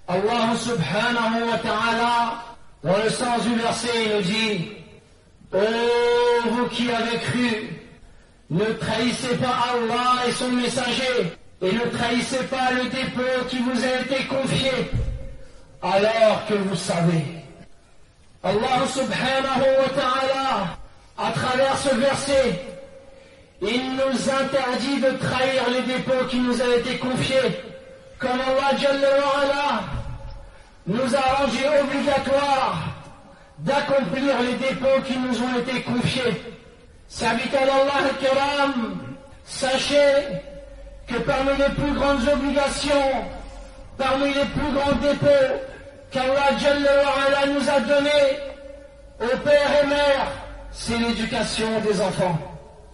Allah subhanahu wa ta'ala, dans le sens du verset, il nous dit: ô vous qui avez cru, ne trahissez pas Allah et son messager, et ne trahissez pas le dépôt qui vous a été confié, alors que vous savez. Allah subhanahu wa ta'ala, à travers ce verset, il nous interdit de trahir les dépôts qui nous ont été confiés, comme Allah Jalla wa Ala nous a rendu obligatoire d'accomplir les dépôts qui nous ont été confiés. Serviteurs d'Allah al-Kiram, sachez que parmi les plus grandes obligations, parmi les plus grands dépôts qu'Allah Jalla wa Ala nous a donnés aux pères et mères, c'est l'éducation des enfants.